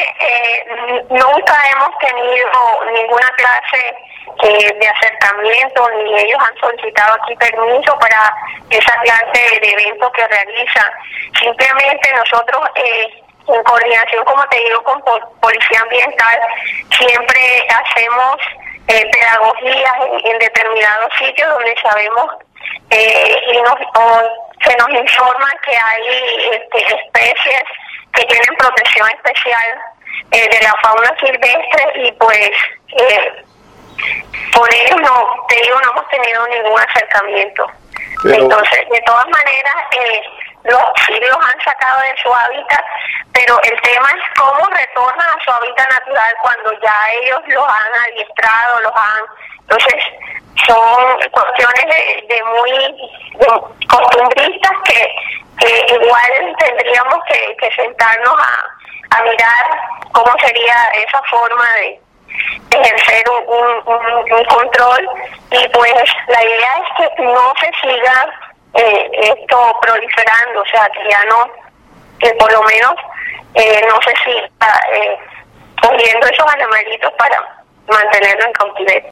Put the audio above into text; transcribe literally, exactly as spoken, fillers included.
eh, nunca hemos tenido ninguna clase eh, de acercamiento, ni ellos han solicitado aquí permiso para esa clase de eventos que realizan. Simplemente nosotros, eh, en coordinación, como te digo, con Policía Ambiental, siempre hacemos eh, pedagogías en, en determinados sitios donde sabemos eh, y nos, o se nos informa que hay este, especies que tienen protección especial eh, de la fauna silvestre, y pues eh, por ello no, te digo, no hemos tenido ningún acercamiento. Pero... Entonces, de todas maneras, eh, los, sí los han sacado de su hábitat, pero el tema es cómo retornan a su hábitat natural cuando ya ellos los han adiestrado, los han... Entonces, son cuestiones de, de muy de costumbristas que, que igual tendríamos que, que sentarnos a, a mirar cómo sería esa forma de ejercer un, un, un, un control, y pues la idea es que no se siga eh, esto proliferando, o sea, que ya no, que por lo menos eh, no se siga eh, cogiendo esos animalitos para mantenerlo en cautiverio.